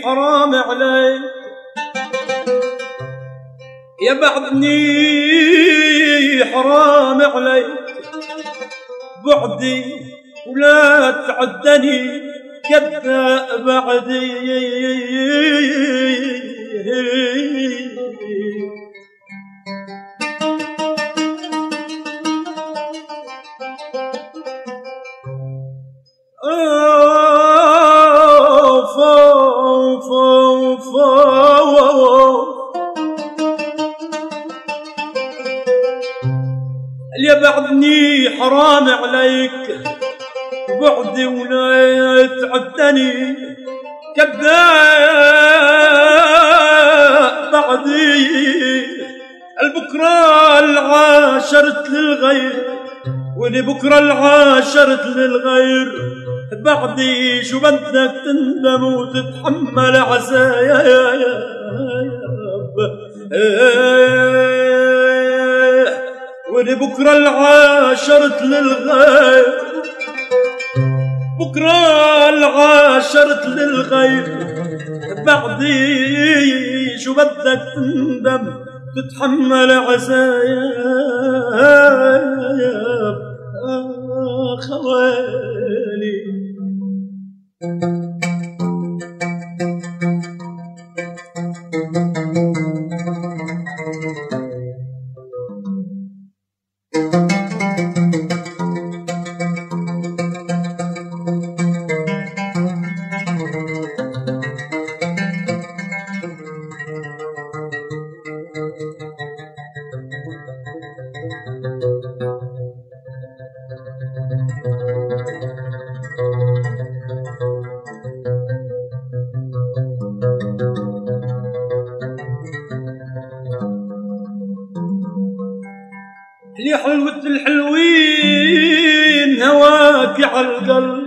حرام عليك يا بعدني حرام عليك بعدي ولا تعدني كذا بعدي اللي بعدني حرام عليك بعدي ولا تعدني كذاب بعدي البكرة العاشرت للغير واللي بكرة العاشرت للغير بعدي شو بدك تندم وتتحمل عزايا واللي بكرة العاشرت للغير بكرة العاشرت للغير بعدي شو بدك تندم تتحمل عزايا خوالي يا حلوة الحلوين هواك عالقلب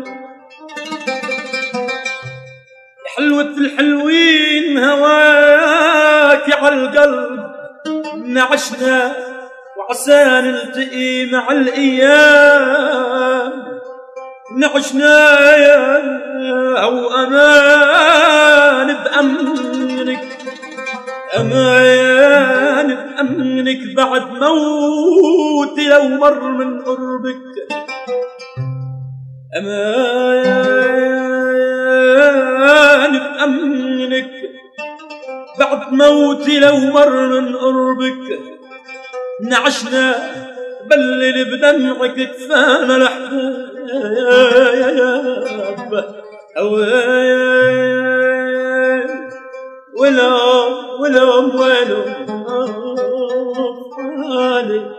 يا حلوة الحلوين هواك عالقلب نعشنا وعسى نلتقي مع الأيام نعشنا أو أمان بأمنك أمان بأمنك بعد موتي لو مر من قربك أمان بأمنك بعد موتي لو مر من قربك نعشنا بلل بدمعك كفانا الأحباب ولو فالي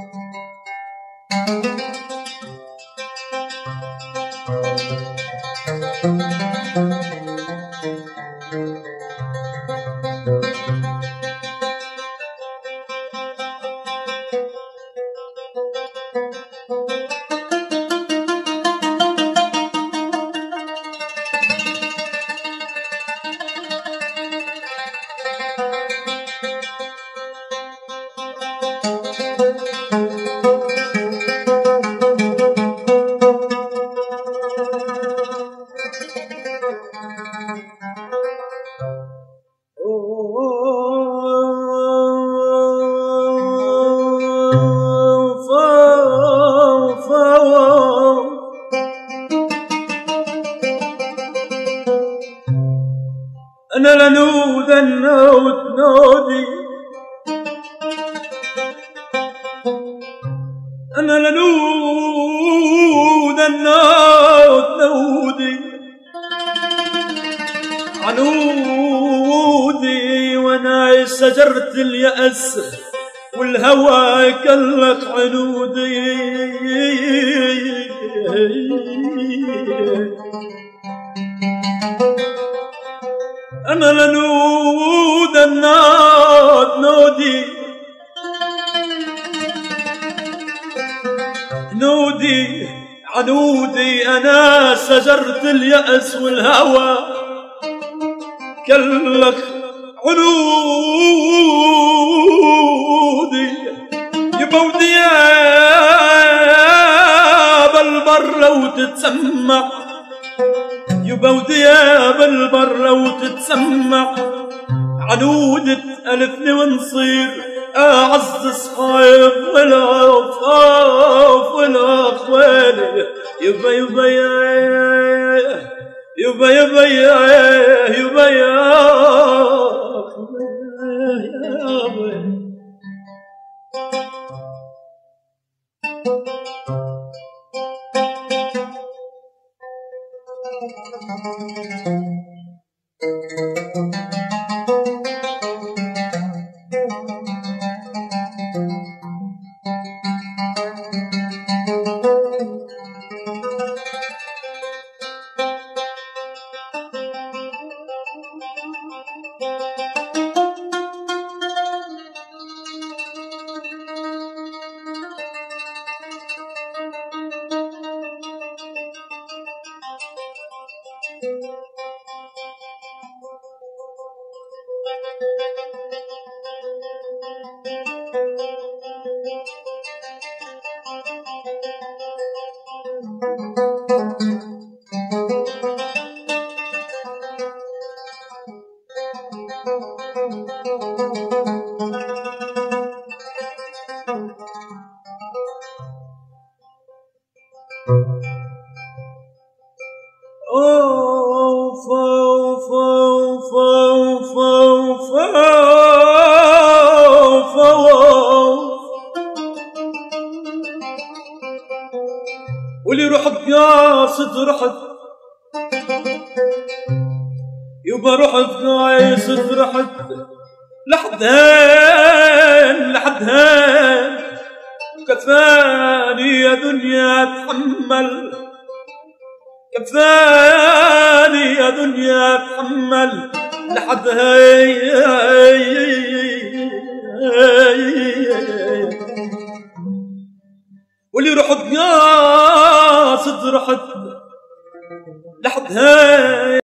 أنا لنود النود نودي أنا لنود النود نودي عنودي وأنا سجرت اليأس والهوى كلك عنودي أنا لنود النود نودي نودي عنودي أنا سجرت اليأس والهوى كلك عنودي يبودي يا بالبر وتتسمع يبا ودياب البر وتتسمع عنودة ألفني ونصير أعز صحايب ولا أخاف ولا أخوالي يبا يبا يبا يبا يبا يبا أوف أوف أوف أوف أوف أوف أوف واللي رحت قاصد رحت يبا رحت قاصد رحت لحدين لحدين كفاني يا دنيا اتحمل كفاني يا دنيا اتحمل لحد واللي رحت قاصد رحت لحد